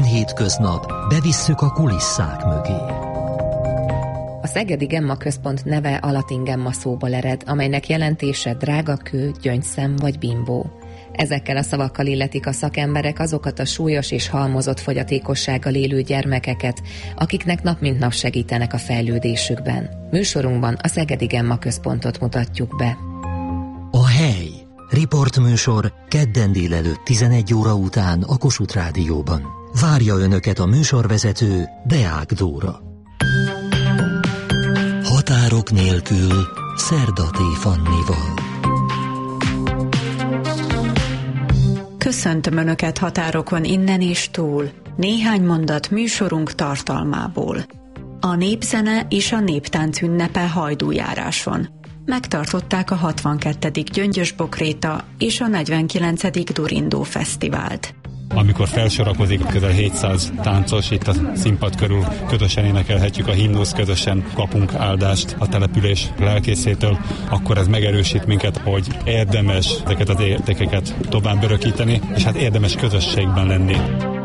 hétköznap bevisszük a kulisszák mögé. A Szegedi Gemma Központ neve a latin gemma szóból ered, amelynek jelentése drága kő, gyöngyszem vagy bimbó. Ezekkel a szavakkal illetik a szakemberek azokat a súlyos és halmozott fogyatékossággal élő gyermekeket, akiknek nap mint nap segítenek a fejlődésükben. Műsorunkban a Szegedi Gemma Központot mutatjuk be. A hely. Riportműsor kedden délelőtt 11 óra után a Kossuth Rádióban. Várja Önöket a műsorvezető, Deák Dóra. Határok nélkül Szerda T. Fannival. Köszöntöm Önöket határokon innen és túl. Néhány mondat műsorunk tartalmából. A népzene és a néptánc ünnepe Hajdújáráson. Megtartották a 62. Gyöngyös Bokréta és a 49. Durindó Fesztivált. Amikor felsorakozik közel 700 táncos, itt a színpad körül közösen énekelhetjük a himnusz, közösen kapunk áldást a település lelkészétől, akkor ez megerősít minket, hogy érdemes ezeket az értékeket tovább örökíteni, és hát érdemes közösségben lenni.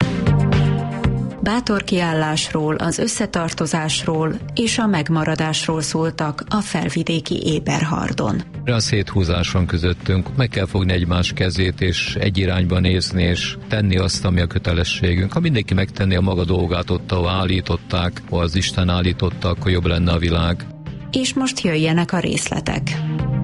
Bátor kiállásról, az összetartozásról és a megmaradásról szóltak a felvidéki Éberhardon. A széthúzás van közöttünk, meg kell fogni egymás kezét, és egy irányba nézni, és tenni azt, ami a kötelességünk. Ha mindenki megtenné a maga dolgát ott, ahol állították, ahol az Isten állította, akkor jobb lenne a világ. És most jöjjenek a részletek.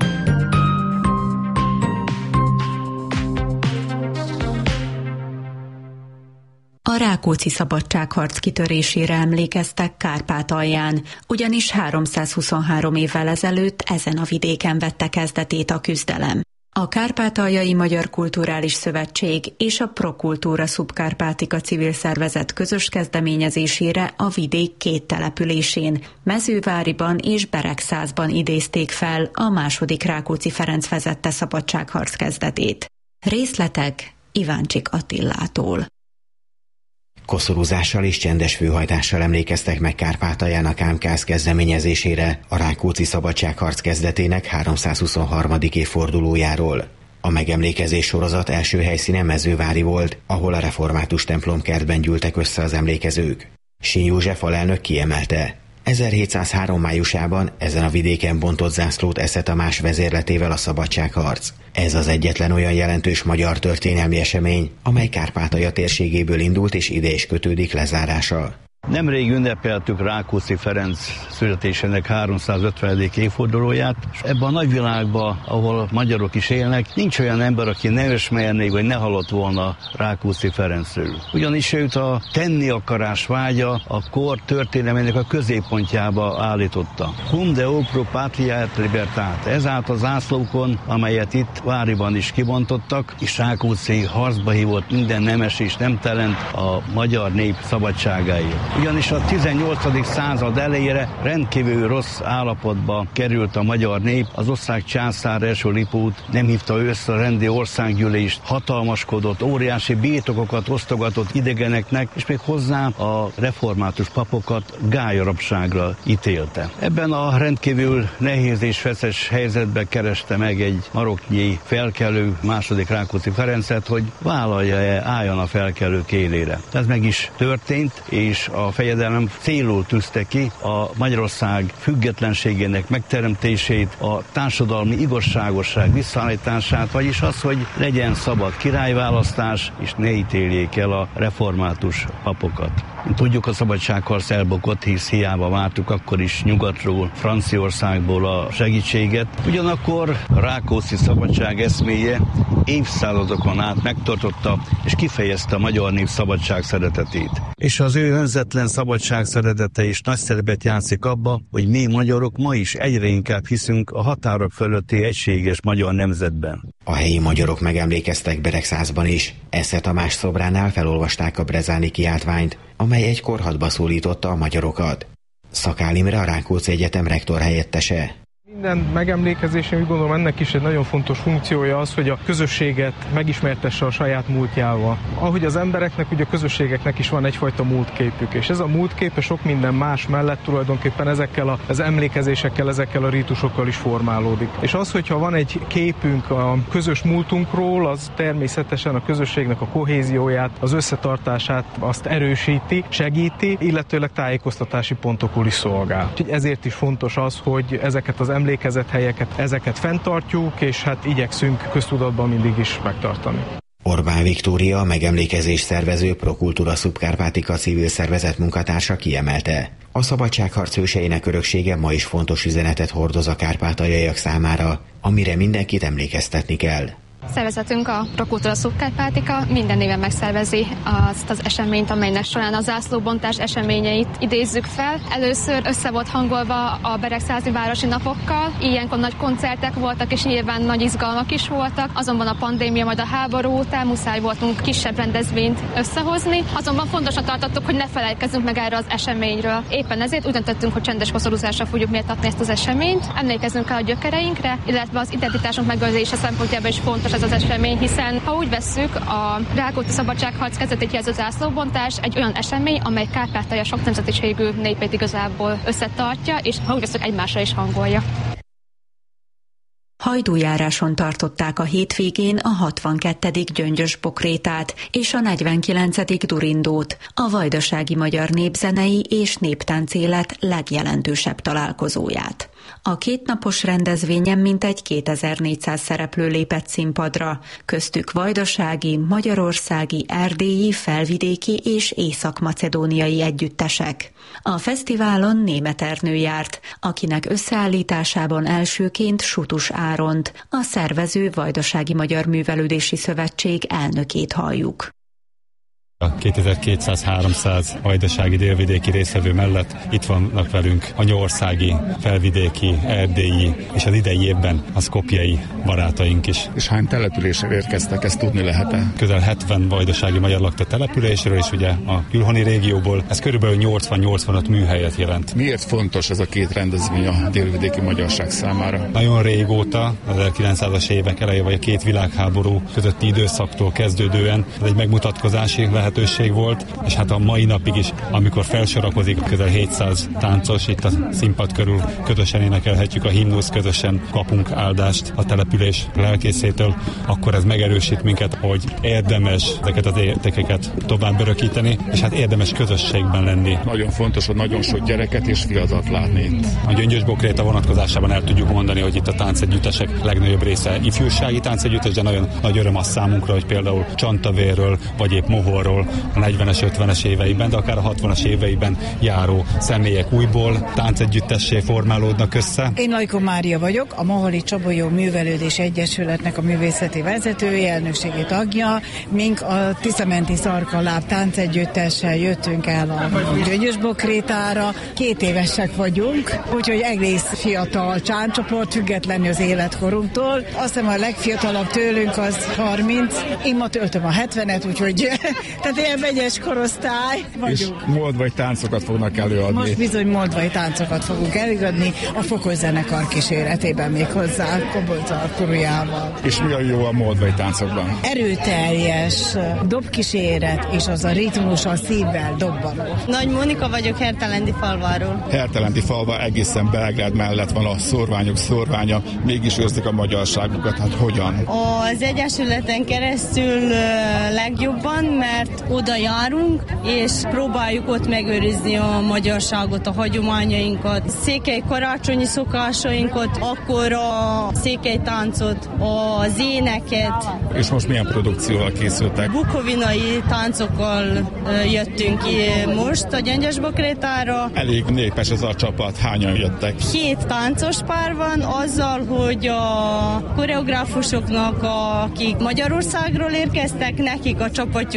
A Rákóczi szabadságharc kitörésére emlékeztek Kárpátalján, ugyanis 323 évvel ezelőtt ezen a vidéken vette kezdetét a küzdelem. A Kárpátaljai Magyar Kulturális Szövetség és a Prokultúra Subcarpatica civil szervezet közös kezdeményezésére a vidék két településén, Mezőváriban és Beregszászban idézték fel a második Rákóczi Ferenc vezette szabadságharc kezdetét. Részletek Iváncsik Attillától. Koszorúzással és csendes főhajtással emlékeztek meg Kárpátalján a KMKZ kezdeményezésére a Rákóczi szabadságharc kezdetének 323. évfordulójáról. A megemlékezés sorozat első helyszíne Mezővári volt, ahol a református templomkertben gyűltek össze az emlékezők. Sin József alelnök kiemelte: 1703 májusában ezen a vidéken bontott zászlót Esze Tamás vezérletével a szabadságharc. Ez az egyetlen olyan jelentős magyar történelmi esemény, amely Kárpátalja térségéből indult és ide is kötődik lezárása. Nemrég ünnepeltük Rákóczi Ferenc születésének 350. évfordulóját, és ebben a nagyvilágban, ahol magyarok is élnek, nincs olyan ember, aki ne ismerné, vagy ne hallott volna Rákóczi Ferencről. Ugyanis őt a tenni akarás vágya a kor történelmének a középpontjába állította. Cum Deo pro patria et libertate. Ez állt az zászlókon, amelyet itt Váriban is kibontottak, és Rákóczi harcba hívott minden nemes és nemtelent a magyar nép szabadságáért. Ugyanis a 18. század elejére rendkívül rossz állapotba került a magyar nép. Az osztrák császár első Lipót nem hívta össze a rendi országgyűlést, hatalmaskodott, óriási birtokokat osztogatott idegeneknek, és még hozzá a református papokat gályarabságra ítélte. Ebben a rendkívül nehéz és feszes helyzetben kereste meg egy maroknyi felkelő második Rákóczi Ferencet, hogy vállalja-e, álljon a felkelők élére. Ez meg is történt, és a fejedelem célul tűzte ki a Magyarország függetlenségének megteremtését, a társadalmi igazságosság visszaállítását, vagyis az, hogy legyen szabad királyválasztás, és ne ítéljék el a református papokat. Tudjuk, a szabadságharc elbukott, hisz hiába vártuk akkor is nyugatról, Franciaországból a segítséget. Ugyanakkor a Rákóczi szabadság eszméje évszázadokon át megtartotta és kifejezte a magyar nép szabadság szeretetét. És az ő önzetlen szabadság szeretete is nagy szerepet játszik abba, hogy mi magyarok ma is egyre inkább hiszünk a határok fölötti egységes magyar nemzetben. A helyi magyarok megemlékeztek Beregszászban is. Esze Tamás szobránál felolvasták a brezáni kiáltványt, amely egykor hadba szólította a magyarokat. Szakál Imre, a Rákóczi Egyetem rektor helyettese. Minden megemlékezésen úgy gondolom, ennek is egy nagyon fontos funkciója az, hogy a közösséget megismertesse a saját múltjával. Ahogy az embereknek, ugye a közösségeknek is van egyfajta múltképük, és ez a múltképe sok minden más mellett tulajdonképpen ezekkel az emlékezésekkel, ezekkel a rítusokkal is formálódik. És az, hogyha van egy képünk a közös múltunkról, az természetesen a közösségnek a kohézióját, az összetartását azt erősíti, segíti, illetőleg tájékoztatási pontokul is szolgál. Úgyhogy ezért is fontos az, hogy ezeket az emlékezethelyeket, ezeket fenntartjuk, és hát igyekszünk köztudatban mindig is megtartani. Orbán Viktória, a megemlékezés szervező Prokultúra Subkárpátika civil szervezet munkatársa kiemelte. A szabadságharc őseinek öröksége ma is fontos üzenetet hordoz a kárpátaljaiak számára, amire mindenkit emlékeztetni kell. Szervezetünk, a Prokultúra Subkárpátika minden éven megszervezi azt az eseményt, amelynek során a zászlóbontás eseményeit idézzük fel. Először össze volt hangolva a Beregszázi városi napokkal, ilyenkor nagy koncertek voltak, és nyilván nagy izgalmak is voltak, azonban a pandémia, majd a háború után muszáj voltunk kisebb rendezvényt összehozni, azonban fontosnak tartottuk, hogy ne felejtkezzünk meg erre az eseményről. Éppen ezért úgy döntöttünk, hogy csendes koszorúzásra fogjuk méltatni ezt az eseményt, emlékezzünk el a gyökereinkre, illetve az identitásunk megőrzése szempontjából is fontos ez az esemény, hiszen ha úgy vesszük, a Rákóczi szabadságharc kezdetét jelző zászlóbontás egy olyan esemény, amely Kárpátalja sok nemzetiségű népét igazából összetartja, és ha úgy vesszük, egymásra is hangolja. Hajdújáráson tartották a hétvégén a 62. Gyöngyös-Bokrétát és a 49. Durindót, a vajdasági magyar népzenei és néptáncélet legjelentősebb találkozóját. A kétnapos rendezvényen mintegy 2400 szereplő lépett színpadra, köztük vajdasági, magyarországi, erdélyi, felvidéki és észak-macedóniai együttesek. A fesztiválon Németh Ernő járt, akinek összeállításában elsőként Sutus Áront, a szervező Vajdasági Magyar Művelődési Szövetség elnökét halljuk. A 2200-300 vajdasági délvidéki résztvevő mellett itt vannak velünk a nyországi, felvidéki, erdélyi és az idei évben a szkopjei barátaink is. És hány településre érkeztek, ezt tudni lehet-e? Közel 70 vajdasági magyar lakta településről, és ugye a Külhoni régióból ez körülbelül 80-85 műhelyet jelent. Miért fontos ez a két rendezvény a délvidéki magyarság számára? Nagyon régóta, az 1900-as évek eleje vagy a két világháború közötti időszaktól kezdődően ez egy megmutatkozási lehetőség volt, és hát a mai napig is, amikor felsorakozik közel 700 táncos, itt a színpad körül közösen énekelhetjük a himnusz, közösen kapunk áldást a település lelkészétől, akkor ez megerősít minket, hogy érdemes ezeket az értékeket tovább örökíteni, és hát érdemes közösségben lenni. Nagyon fontos, hogy nagyon sok gyereket és fiatalt látni itt. A Gyöngyös-Bokréta vonatkozásában el tudjuk mondani, hogy itt a táncegyüttesek legnagyobb része ifjúsági táncegyüttes, de nagyon nagy öröm az számunkra, hogy például Csantavérről, vagy épp Mohorról a 40-es, 50-es éveiben, de akár a 60-as éveiben járó személyek újból táncegyüttessé formálódnak össze. Én Lajko Mária vagyok, a Moholi Csabolyó Művelődés Egyesületnek a művészeti vezetője, elnökségi tagja. Mink a Tiszamenti Szarkaláb táncegyüttessel jöttünk el a Gyöngyös-Bokrétára. 2 évesek vagyunk, úgyhogy egész fiatal csáncsoport, függetlenül az életkorunktól. Azt hiszem a legfiatalabb tőlünk az 30, én ma töltöm a 70-et, úgyhogy tehát ilyen vegyes korosztály vagyunk. És moldvai táncokat fognak előadni. Most bizony moldvai táncokat fogunk előadni a Fokos zenekar kíséretében, még hozzá Kobolca Kurujával. És mi a jó a moldvai táncokban? Erőteljes dobkíséret, és az a ritmus a szívvel dobbanó. Nagy Mónika vagyok Hertelendi falváról. Hertelendi falva egészen Belgrád mellett van a szórványok szórványa, mégis őrzik a magyarságukat, hát hogyan? Az Egyesületen keresztül legjobban, mert oda járunk, és próbáljuk ott megőrizni a magyarságot, a hagyományainkat, székely karácsonyi szokásainkat, akkor a székely táncot, az éneket. És most milyen produkcióval készültek? Bukovinai táncokkal jöttünk ki most a Gyöngyös-Bokrétára. Elég népes ez a csapat, hányan jöttek? 7 táncos pár van, azzal, hogy a koreográfusoknak, akik Magyarországról érkeztek, nekik a csapatjuk is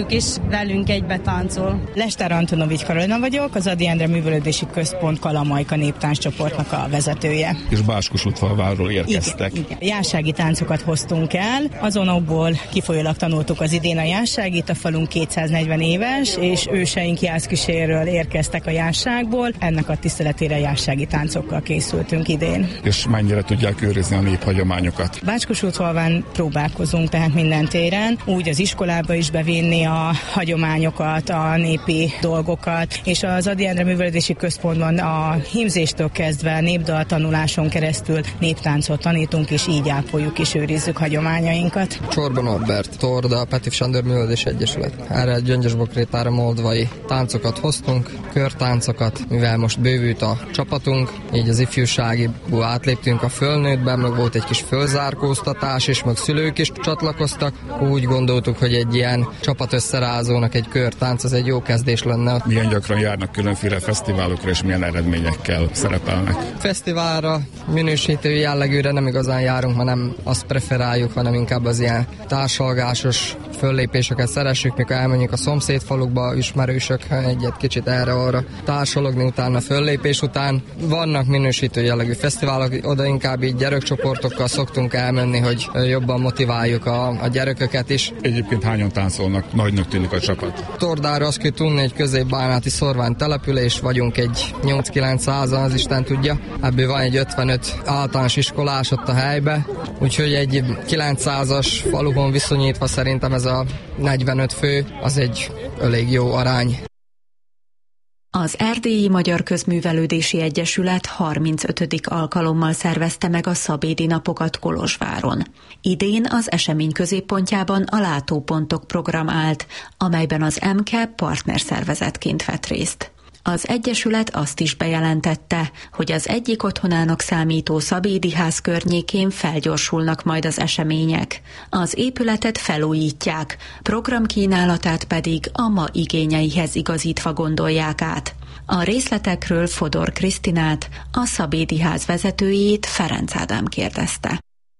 velünk egybe táncol. Lester Antonovics Karolina vagyok, az Ady Endre Művelődési Központ Kalamajka néptánccsoportnak a vezetője. És Báskosútfalvárról érkeztek. Igen. Jássági táncokat hoztunk el, azonokból kifolyólag tanultuk az idén a jásságit, a falunk 240 éves, és őseink Jászküséről érkeztek a jásságból, ennek a tiszteletére jássági táncokkal készültünk idén. És mennyire tudják őrizni a néphagyományokat? Báskosútfalván próbálkozunk tehát minden téren, úgy az iskolába is bevinni a hagyományokat, a népi dolgokat, és az Ady Endre Művelődési Központban a hímzéstől kezdve népdaltanuláson keresztül néptáncot tanítunk, és így ápoljuk és őrizzük hagyományainkat. Csorba Norbert, Torda, Petőfi Sándor Művelődési Egyesület. Erre Gyöngyösbokrétára moldvai táncokat hoztunk, körtáncokat, mivel most bővült a csapatunk, így az ifjúságiból átléptünk a fölnőttbe, meg volt egy kis fölzárkóztatás, és meg szülők is csatlakoztak. Úgy gondoltuk, hogy egy ilyen csapat összerázónak egy körtánc, az egy jó kezdés lenne. Milyen gyakran járnak különféle fesztiválokra, és milyen eredményekkel szerepelnek? Fesztiválra, minősítő jellegűre nem igazán járunk, mert nem azt preferáljuk, hanem inkább az ilyen társalgásos föllépéseket szeressük, mikor elmenjünk a szomszédfalukba, ismerősök egyet kicsit erre-arra társalogni utána föllépés után. Vannak minősítő jellegű fesztiválok, oda inkább így gyerekcsoportokkal szoktunk elmenni, hogy jobban motiváljuk a gyerekeket is. Egyébként hányan táncolnak? Nagynak tűnik a csapat. Tordára azt kell tudni, egy közép-bánáti szorvány település, vagyunk egy 8-900-an, az Isten tudja. Ebből van egy 55 általános iskolás ott a helybe, úgyhogy egy 900-as faluban viszonyítva szerintem ez a 45 fő, az egy elég jó arány. Az Erdélyi Magyar Közművelődési Egyesület 35. alkalommal szervezte meg a Szabédi Napokat Kolozsváron. Idén az esemény középpontjában a Látópontok program állt, amelyben az MKE partnerszervezetként vett részt. Az Egyesület azt is bejelentette, hogy az egyik otthonának számító Szabédi ház környékén felgyorsulnak majd az események. Az épületet felújítják, programkínálatát pedig a ma igényeihez igazítva gondolják át. A részletekről Fodor Krisztinát, a Szabédi ház vezetőjét Ferenc Ádám kérdezte.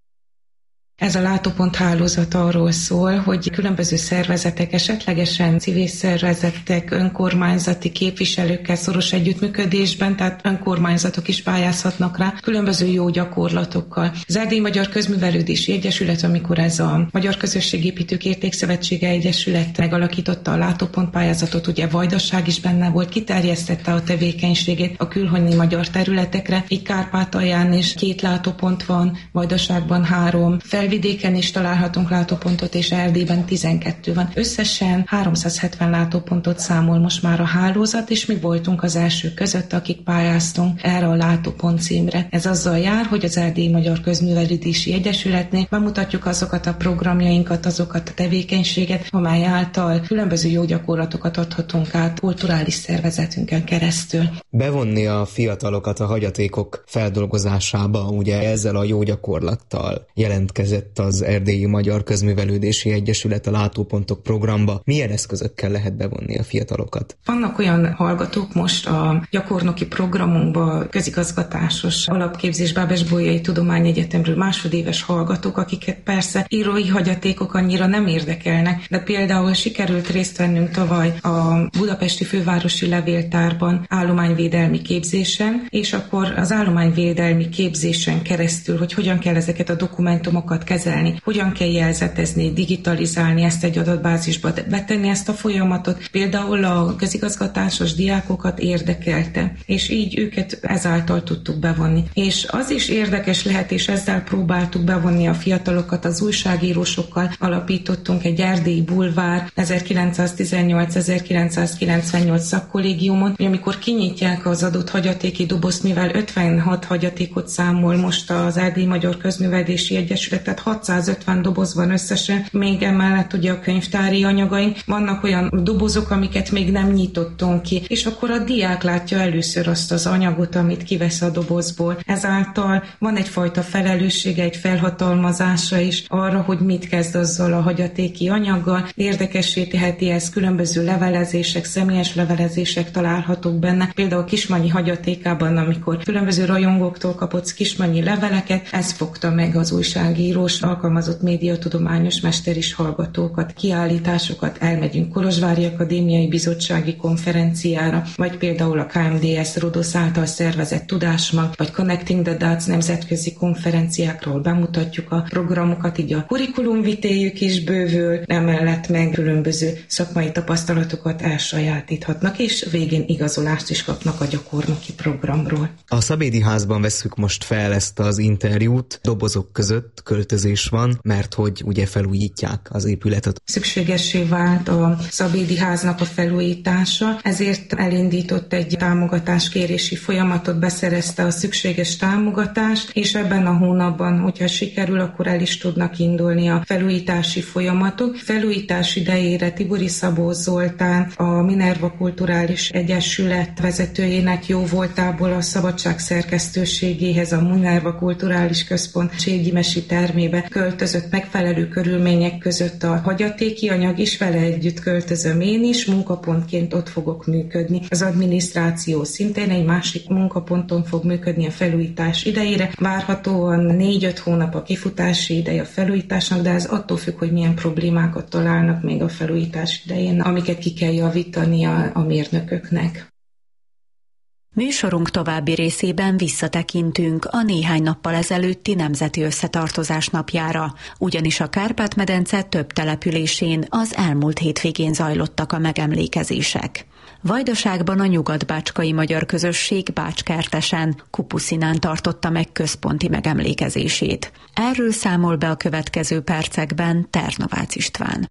Ez a látópont hálózat arról szól, hogy különböző szervezetek, esetlegesen civil szervezetek, önkormányzati képviselőkkel szoros együttműködésben, tehát önkormányzatok is pályázhatnak rá, különböző jó gyakorlatokkal. Az Erdélyi Magyar Közművelődési Egyesület, amikor ez a Magyar Közösségépítők Értékszövetsége Egyesület megalakította a látópont pályázatot, ugye Vajdaság is benne volt, kiterjesztette a tevékenységét a külhoni magyar területekre. Így Kárpátalján is 2 látópont van, Vajdaságban 3, Felvidéken is találhatunk látópontot, és Erdélyben 12 van. Összesen 370 látópontot számol most már a hálózat, és mi voltunk az elsők között, akik pályáztunk erre a látópont címre. Ez azzal jár, hogy az Erdélyi Magyar Közművelődési Egyesületnél bemutatjuk azokat a programjainkat, azokat a tevékenységet, amely által különböző jó gyakorlatokat adhatunk át kulturális szervezetünkön keresztül. Bevonni a fiatalokat a hagyatékok feldolgozásába, ugye ezzel a jó gyakorlattal jelentkezett az Erdélyi Magyar Közművelődési Egyesület a Látópontok programba. Milyen eszközökkel lehet bevonni a fiatalokat? Vannak olyan hallgatók most a gyakornoki programunkban, közigazgatásos alapképzés Bábes-Bolyai Tudományegyetemről másodéves hallgatók, akiket persze írói hagyatékok annyira nem érdekelnek, de például sikerült részt vennünk tavaly a Budapesti Fővárosi Levéltárban állományvédelmi képzésen, és akkor az állományvédelmi képzésen keresztül, hogy hogyan kell ezeket a dokumentumokat kezelni, hogyan kell jelzetezni, digitalizálni ezt egy adatbázisba, betenni ezt a folyamatot. Például a közigazgatásos diákokat érdekelte, és így őket ezáltal tudtuk bevonni. És az is érdekes lehet, és ezzel próbáltuk bevonni a fiatalokat, az újságírósokkal alapítottunk egy Erdélyi Bulvár 1918-1998 szakkollégiumon, hogy amikor kinyitják az adott hagyatéki dobozt, mivel 56 hagyatékot számol most az Erdélyi Magyar Közművelődési Egyesület, tehát 650 doboz van összesen, még emellett ugye a könyvtári anyagaink, vannak olyan dobozok, amiket még nem nyitottunk ki, és akkor a diák látja először azt az anyagot, amit kivesz a dobozból. Ezáltal van egyfajta felelőssége, egy felhatalmazása is arra, hogy mit kezd azzal a hagyatéki anyaggal. Érdekessé teheti ez, különböző levelezések, személyes levelezések találhatók benne. Például Kismannyi hagyatékában, amikor különböző rajongóktól kapott kismannyi leveleket, ez fogta meg az újságíró Miklós alkalmazott médiatudományos mester is hallgatókat, kiállításokat, elmegyünk Kolozsvári Akadémiai Bizottsági Konferenciára, vagy például a KMDS Rodosz által szervezett Tudásmag, vagy Connecting the Dots nemzetközi konferenciákról bemutatjuk a programokat, így a kurikulumvitéjük is bővül, emellett meg különböző szakmai tapasztalatokat elsajátíthatnak, és végén igazolást is kapnak a gyakornoki programról. A Szabédi Házban vesszük most fel ezt az interjút, dobozok között költözés van, mert hogy ugye felújítják az épületet. Szükségessé vált a Szabédi Háznak a felújítása, ezért elindított egy támogatáskérési folyamatot, beszerezte a szükséges támogatást, és ebben a hónapban, hogyha sikerül, akkor el is tudnak indulni a felújítási folyamatok. Felújítás idejére Tibori Szabó Zoltán, a Minerva Kulturális Egyesület vezetőjének jóvoltából a Szabadság szerkesztőségéhez, a Minerva Kulturális Központ Ségimesi termébe költözött, megfelelő körülmények között a hagyatéki anyag is, vele együtt költözöm én is, munkapontként ott fogok működni. Az adminisztráció szintén egy másik munkaponton fog működni a felújítás idejére. Várhatóan 4-5 hónap a kifutási ideje a felújításnak, de ez attól függ, hogy milyen problémákat találnak még a felújítás idején, amiket ki kell javítani a mérnököknek. Műsorunk további részében visszatekintünk a néhány nappal ezelőtti Nemzeti Összetartozás napjára, ugyanis a Kárpát-medence több településén az elmúlt hétvégén zajlottak a megemlékezések. Vajdaságban a nyugat-bácskai magyar közösség Bács-Kertesen, Kupuszinán tartotta meg központi megemlékezését. Erről számol be a következő percekben Ternovácz István.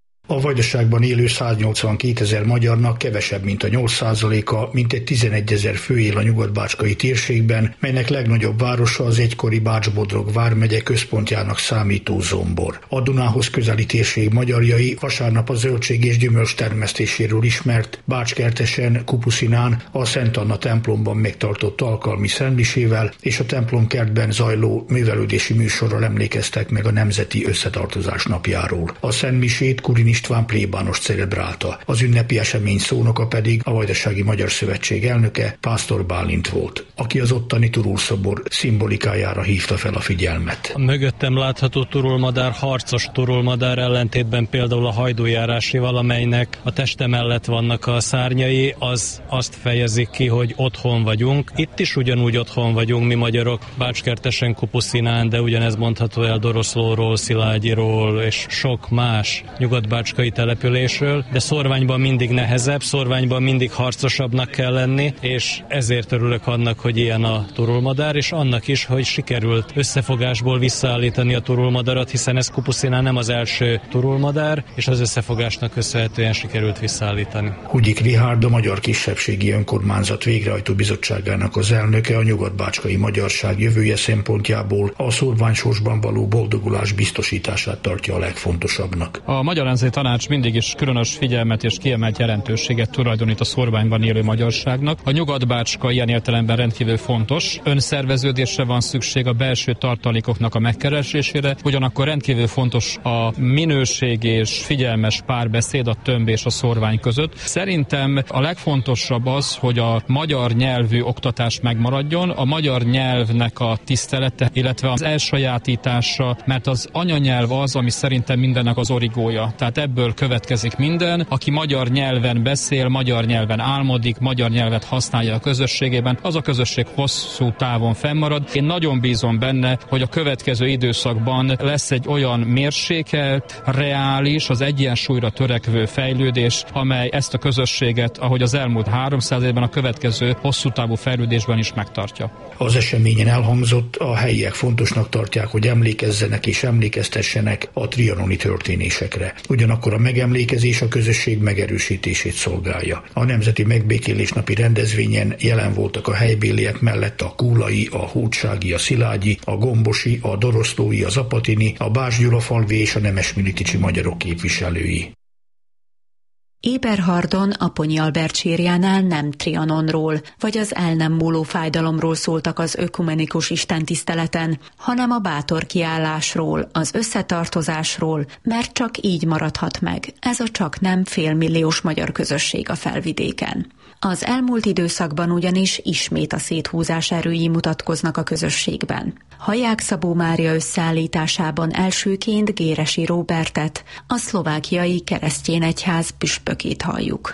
A Vajdaságban élő 182 000 magyarnak kevesebb, mint a 8%-a, mintegy 11 000 fő él a nyugat-bácskai térségben, melynek legnagyobb városa az egykori Bács-Bodrog vármegye központjának számító Zombor. A Dunához közeli térség magyarjai vasárnap a zöldség és gyümölcs termesztéséről ismert Bács-Kertesen, Kupuszinán a Szent Anna templomban megtartott alkalmi szentmisével és a templomkertben zajló művelődési műsorral emlékeztek meg a Nemzeti Összetartozás napjáról. A szentmisét Kurin István plébános celebrálta. Az ünnepi esemény szónoka pedig a Vajdasági Magyar Szövetség elnöke, Pásztor Bálint volt, aki az ottani turulszobor szimbolikájára hívta fel a figyelmet. A mögöttem látható turulmadár harcos turulmadár, ellentétben például a hajdújárásival, amelynek a teste mellett vannak a szárnyai, az azt fejezik ki, hogy otthon vagyunk. Itt is ugyanúgy otthon vagyunk mi magyarok, Bács-Kertesen, Kupuszinán, de ugyanez mondható el Doroszlóról, Szilágyiról és sok más nyugat-bácskai településről, de szorványban mindig nehezebb, szorványban mindig harcosabbnak kell lenni, és ezért örülök annak, hogy ilyen a turulmadár, és annak is, hogy sikerült összefogásból visszaállítani a turulmadarat, hiszen ez Kupuszinán nem az első turulmadár, és az összefogásnak köszönhetően sikerült visszaállítani. Hugyik Rihárd, a Magyar Kisebbségi Önkormányzat végrehajtó bizottságának az elnöke, a nyugat-bácskai magyarság jövője szempontjából a szorványsorsban való boldogulás biztosítását tartja a legfontosabbnak. A Magyar Nemzeti Tanács mindig is különös figyelmet és kiemelt jelentőséget tulajdonít a szorványban élő magyarságnak. A nyugat-bácska ilyen értelemben rendkívül fontos. Önszerveződésre van szükség, a belső tartalékoknak a megkeresésére, ugyanakkor rendkívül fontos a minőség és figyelmes párbeszéd a tömb és a szorvány között. Szerintem a legfontosabb az, hogy a magyar nyelvű oktatás megmaradjon, a magyar nyelvnek a tisztelete, illetve az elsajátítása, mert az anyanyelv az, ami szerintem mindennek az origója. Tehát ebből következik minden, aki magyar nyelven beszél, magyar nyelven álmodik, magyar nyelvet használja a közösségében, az a közösség hosszú távon fennmarad. Én nagyon bízom benne, hogy a következő időszakban lesz egy olyan mérsékelt, reális, az egyensúlyra törekvő fejlődés, amely ezt a közösséget, ahogy az elmúlt 300 évben, a következő hosszú távú fejlődésben is megtartja. Az eseményen elhangzott, a helyiek fontosnak tartják, hogy emlékezzenek és emlékeztessenek a trianoni történésekre. Ugyanakkor a megemlékezés a közösség megerősítését szolgálja. A Nemzeti Megbékélésnapi rendezvényen jelen voltak a helybéliek mellett a kúlai, a hódsági, a szilágyi, a gombosi, a doroszlói, az apatini, a Bács-Gyulafalvi és a nemesmiriticsi magyarok képviselői. Eberhardon Aponyi Albert sírjánál nem Trianonról, vagy az el nem múló fájdalomról szóltak az ökumenikus istentiszteleten, hanem a bátor kiállásról, az összetartozásról, mert csak így maradhat meg ez a csaknem félmilliós magyar közösség a Felvidéken. Az elmúlt időszakban ugyanis ismét a széthúzás erői mutatkoznak a közösségben. Haják Szabó Mária összeállításában elsőként Géresi Róbertet, a szlovákiai keresztény egyház püspökét halljuk.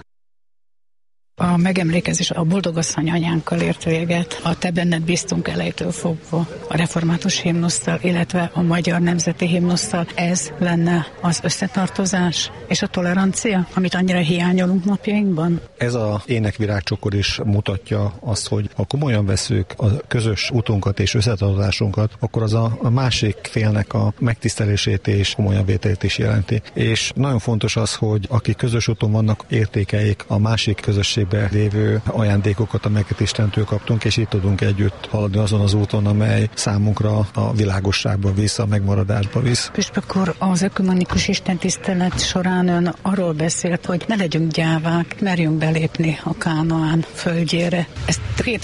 A megemlékezés a boldogasszony anyánkkal ért véget, a Te benned bíztunk elejétől fogva, a református himnusszal, illetve a magyar nemzeti himnusszal. Ez lenne az összetartozás és a tolerancia, amit annyira hiányolunk napjainkban? Ez a énekvirágcsokor is mutatja azt, hogy ha komolyan veszük a közös utunkat és összetartozásunkat, akkor az a másik félnek a megtisztelését és komolyan vételét is jelenti. És nagyon fontos az, hogy akik közös úton vannak, értékeik a másik közösség lévő ajándékokat, amelyeket Istentől kaptunk, és itt tudunk együtt haladni azon az úton, amely számunkra a világosságba visz, a megmaradásba visz. Püspök úr, az ökumenikus istentisztelet során ön arról beszélt, hogy ne legyünk gyávák, merjünk belépni a Kánaán földjére. Ezt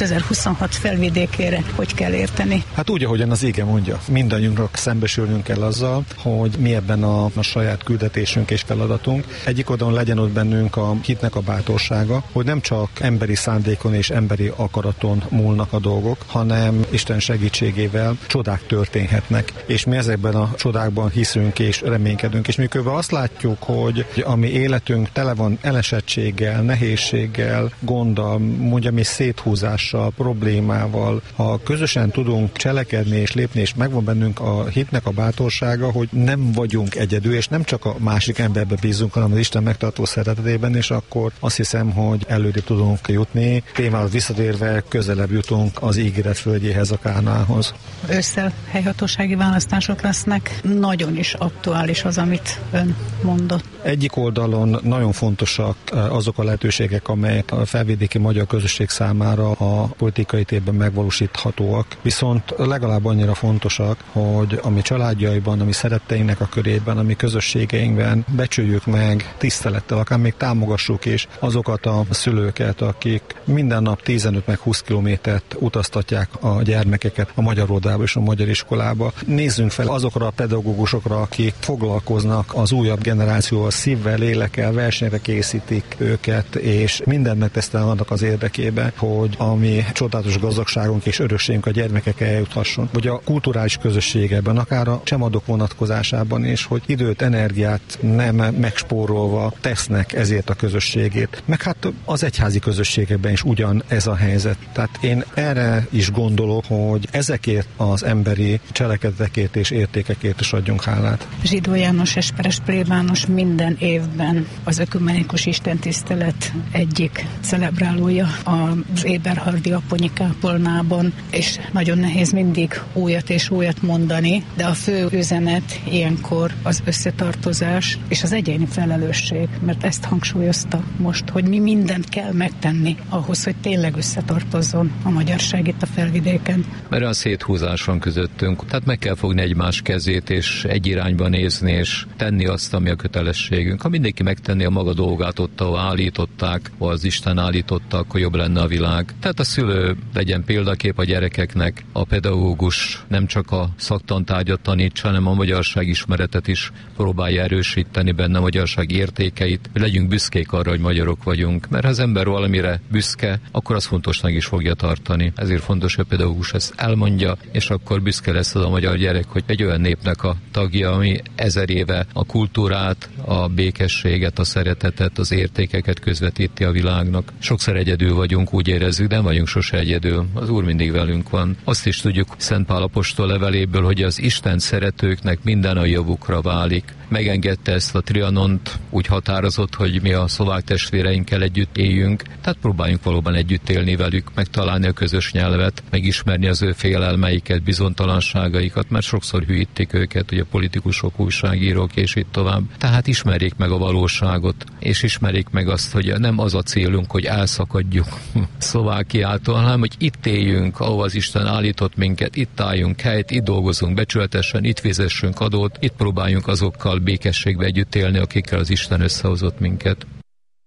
2026 Felvidékére hogy kell érteni? Hát úgy, ahogyan az ige mondja. Mindannyiunknak szembesülnünk kell azzal, hogy mi ebben a saját küldetésünk és feladatunk. Egyik oldalon legyen ott bennünk a hitnek a bátorsága, hogy nem csak emberi szándékon és emberi akaraton múlnak a dolgok, hanem Isten segítségével csodák történhetnek. És mi ezekben a csodákban hiszünk és reménykedünk. És miközben azt látjuk, hogy a mi életünk tele van elesettséggel, nehézséggel, gonddal, mondjam is széthúzással, problémával, ha közösen tudunk cselekedni és lépni, és megvan bennünk a hitnek a bátorsága, hogy nem vagyunk egyedül, és nem csak a másik emberbe bízunk, hanem az Isten megtartó szeretetében, és akkor azt hiszem, hogy előrébb tudunk jutni. Témához visszatérve közelebb jutunk az ígéret földjéhez, a Kánaánhoz. Ősszel helyhatósági választások lesznek. Nagyon is aktuális az, amit ön mondott. Egyik oldalon nagyon fontosak azok a lehetőségek, amelyek a felvidéki magyar közösség számára a politikai térben megvalósíthatóak, viszont legalább annyira fontosak, hogy a mi családjaiban, a mi szeretteinknek a körében, a mi közösségeinkben becsüljük meg tisztelettel, akár még támogassuk is azokat a szülőket, akik minden nap 15 meg 20 kilométert utaztatják a gyermekeket a magyar óvodába és a magyar iskolába. Nézzünk fel azokra a pedagógusokra, akik foglalkoznak az újabb generációval, szívvel, lélekkel, versenyre készítik őket, és mindent megtesznek annak az érdekében, hogy a mi csodálatos gazdagságunk és örökségünk a gyermekek eljuthasson. Vagy a kulturális közösségben, akár a csemadok vonatkozásában is, hogy időt, energiát nem megspórolva tesznek ezért a közösségét. Meg hát az egyházi közösségekben is ugyan ez a helyzet. Tehát én erre is gondolok, hogy ezekért az emberi cselekedetekért és értékekért is adjunk hálát. Zsidó János Esperes plébános minden évben az ökumenikus istentisztelet egyik celebrálója az éberhardi Aponyi kápolnában, és nagyon nehéz mindig újat és újat mondani, de a fő üzenet ilyenkor az összetartozás és az egyéni felelősség, mert ezt hangsúlyozta most, hogy mi mindent kell megtenni ahhoz, hogy tényleg összetartozzon a magyarság itt a Felvidéken. Mert a széthúzás van közöttünk, tehát meg kell fogni egymás kezét, és egy irányba nézni, és tenni azt, ami a kötelességünk. Ha mindenki megtenni a maga dolgát ott, ahol állították, ahol az Isten állította, akkor jobb lenne a világ. Tehát a szülő legyen példakép a gyerekeknek, a pedagógus nem csak a szaktantárgyat tanítsa, hanem a magyarság ismeretet is próbálja erősíteni benne, a magyarság értékeit, hogy legyünk büszkék arra, hogy magyarok vagyunk. Mert ha az ember valamire büszke, akkor az fontosnak is fogja tartani. Ezért fontos, hogy a pedagógus ezt elmondja, és akkor büszke lesz az a magyar gyerek, hogy egy olyan népnek a tagja, ami 1000 éve a kultúrát, a békességet, a szeretetet, az értékeket közvetíti a világnak. Sokszor egyedül vagyunk, úgy érezzük, de nem vagyunk sose egyedül. Az Úr mindig velünk van. Azt is tudjuk Szent Pál apostol leveléből, hogy az Isten szeretőknek minden a javukra válik. Megengedte ezt a Trianont, úgy határozott, hogy mi a szlovák testvéreinkkel együtt éljünk, tehát próbáljunk valóban együtt élni velük, megtalálni a közös nyelvet, megismerni az ő félelmeiket, bizonytalanságaikat, mert sokszor hülyítik őket, hogy a politikusok, újságírók és így tovább. Tehát ismerjék meg a valóságot, és ismerjék meg azt, hogy nem az a célunk, hogy elszakadjunk Szlovákiától, hanem hogy itt éljünk, ahol az Isten állított minket, itt álljunk helyt, itt dolgozunk becsületesen, itt fizessünk adót, itt próbáljunk azokkal békességbe együtt élni, akikkel az Isten összehozott minket.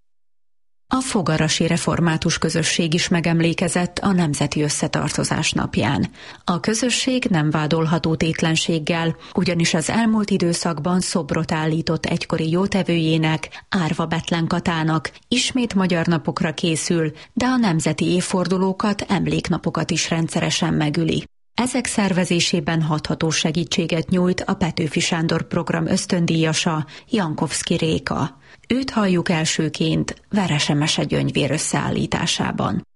A fogarasi református közösség is megemlékezett a Nemzeti Összetartozás napján. A közösség nem vádolható tétlenséggel, ugyanis az elmúlt időszakban szobrot állított egykori jótevőjének, Árva Bethlen Katának, ismét magyar napokra készül, de a nemzeti évfordulókat, emléknapokat is rendszeresen megüli. Ezek szervezésében hathatós segítséget nyújt a Petőfi Sándor program ösztöndíjasa, Jankovszky Réka. Őt halljuk elsőként Verese Mesegyöngyvér összeállításában.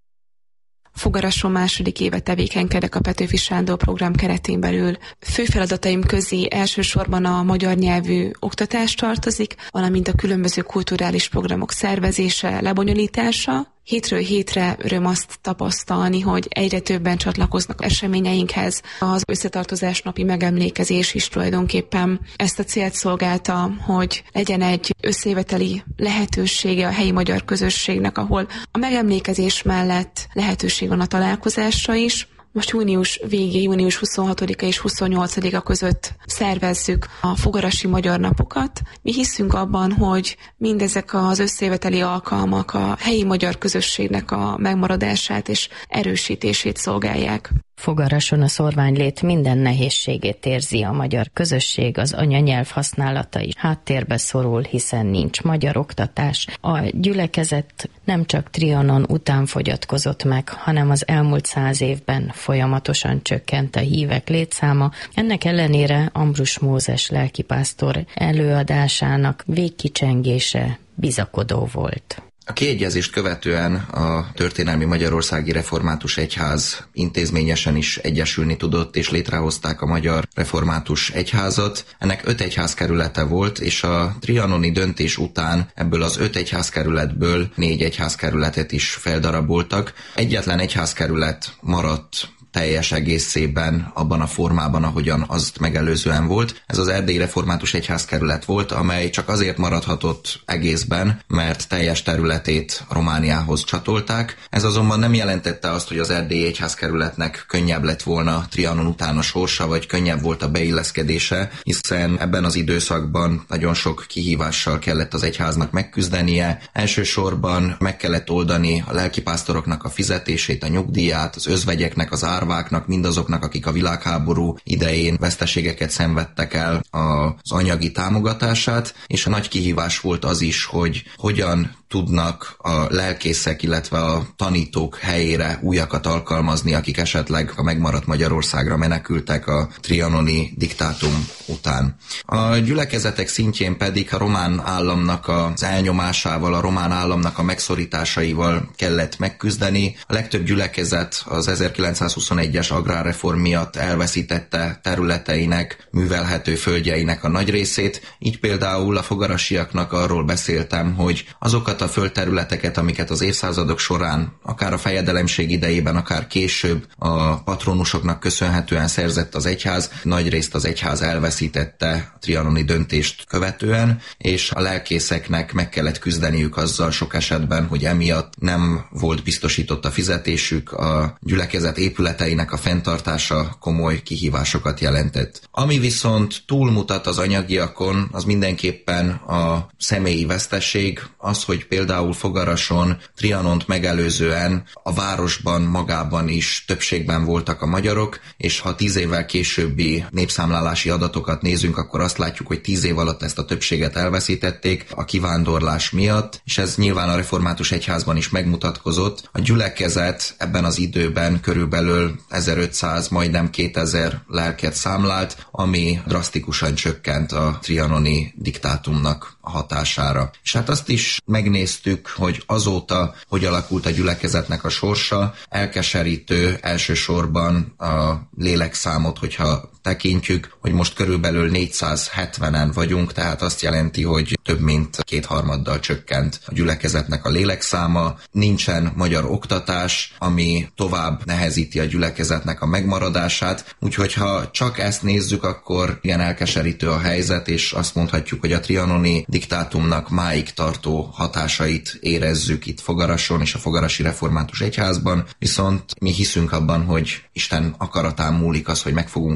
Fogarason második éve tevékenykedek a Petőfi Sándor program keretén belül. Fő feladataim közé elsősorban a magyar nyelvű oktatás tartozik, valamint a különböző kulturális programok szervezése, lebonyolítása. Hétről hétre öröm azt tapasztalni, hogy egyre többen csatlakoznak eseményeinkhez. Az összetartozás napi megemlékezés is tulajdonképpen ezt a célt szolgálta, hogy legyen egy összejöveteli lehetősége a helyi magyar közösségnek, ahol a megemlékezés mellett lehetőség van a találkozásra is. Most június végé, június 26-a és 28-a között szervezzük a fogarasi magyar napokat. Mi hiszünk abban, hogy mindezek az összejöveteli alkalmak a helyi magyar közösségnek a megmaradását és erősítését szolgálják. Fogarason a szorványlét minden nehézségét érzi a magyar közösség, az anyanyelv használata is háttérbe szorul, hiszen nincs magyar oktatás. A gyülekezet nem csak Trianon után fogyatkozott meg, hanem az elmúlt 100 évben folyamatosan csökkent a hívek létszáma. Ennek ellenére Ambrus Mózes lelkipásztor előadásának végkicsengése bizakodó volt. A kiegyezést követően a történelmi Magyarországi Református Egyház intézményesen is egyesülni tudott, és létrehozták a Magyar Református Egyházat. Ennek 5 egyházkerülete volt, és a trianoni döntés után ebből az 5 egyházkerületből 4 egyházkerületet is feldaraboltak. Egyetlen egyházkerület maradt teljes egészében abban a formában, ahogyan azt megelőzően volt. Ez az Erdélyi Református Egyházkerület volt, amely csak azért maradhatott egészben, mert teljes területét Romániához csatolták. Ez azonban nem jelentette azt, hogy az Erdélyi Egyházkerületnek könnyebb lett volna Trianon után a sorsa, vagy könnyebb volt a beilleszkedése, hiszen ebben az időszakban nagyon sok kihívással kellett az egyháznak megküzdenie. Elsősorban meg kellett oldani a lelkipásztoroknak a fizetését, a nyugdíját, az özvegyeknek, az árváknak, mindazoknak, akik a világháború idején veszteségeket szenvedtek el, az anyagi támogatását, és a nagy kihívás volt az is, hogy hogyan tudnak a lelkészek, illetve a tanítók helyére újakat alkalmazni, akik esetleg a megmaradt Magyarországra menekültek a trianoni diktátum után. A gyülekezetek szintjén pedig a román államnak az elnyomásával, a román államnak a megszorításaival kellett megküzdeni. A legtöbb gyülekezet az 1921-es agrárreform miatt elveszítette területeinek, művelhető földjeinek a nagy részét. Így például a fogarasiaknak arról beszéltem, hogy azokat a földterületeket, amiket az évszázadok során, akár a fejedelemség idejében, akár később a patronusoknak köszönhetően szerzett az egyház, nagy részt az egyház elveszítette a trianoni döntést követően, és a lelkészeknek meg kellett küzdeniük azzal sok esetben, hogy emiatt nem volt biztosított a fizetésük, a gyülekezet épületeinek a fenntartása komoly kihívásokat jelentett. Ami viszont túlmutat az anyagiakon, az mindenképpen a személyi veszteség, az, hogy például Fogarason, Trianont megelőzően a városban magában is többségben voltak a magyarok, és ha 10 évvel későbbi népszámlálási adatokat nézünk, akkor azt látjuk, hogy 10 év alatt ezt a többséget elveszítették a kivándorlás miatt, és ez nyilván a református egyházban is megmutatkozott. A gyülekezet ebben az időben körülbelül 1500, majdnem 2000 lelket számlált, ami drasztikusan csökkent a trianoni diktátumnak a hatására. És hát azt is megnéztük, hogy azóta hogy alakult a gyülekezetnek a sorsa. Elkeserítő elsősorban a lélekszámot, hogyha tekintjük, hogy most körülbelül 470-en vagyunk, tehát azt jelenti, hogy több mint 2/3 csökkent a gyülekezetnek a lélekszáma. Nincsen magyar oktatás, ami tovább nehezíti a gyülekezetnek a megmaradását, úgyhogy ha csak ezt nézzük, akkor igen elkeserítő a helyzet, és azt mondhatjuk, hogy a trianoni diktátumnak máig tartó hatásait érezzük itt Fogarason és a Fogarasi Református Egyházban, viszont mi hiszünk abban, hogy Isten akaratán múlik az, hogy meg fogunk-e maradni,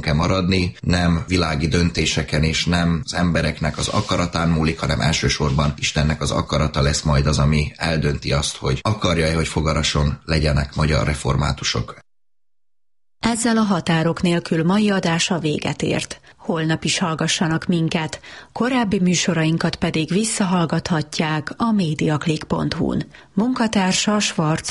maradni, nem világi döntéseken és nem az embereknek az akaratán múlik, hanem elsősorban Istennek az akarata lesz majd az, ami eldönti azt, hogy akarja-e, hogy Fogarason legyenek magyar reformátusok. Ezzel a Határok nélkül mai adása véget ért. Holnap is hallgassanak minket, korábbi műsorainkat pedig visszahallgathatják a mediaclick.hu-n. Munkatársa Schwarz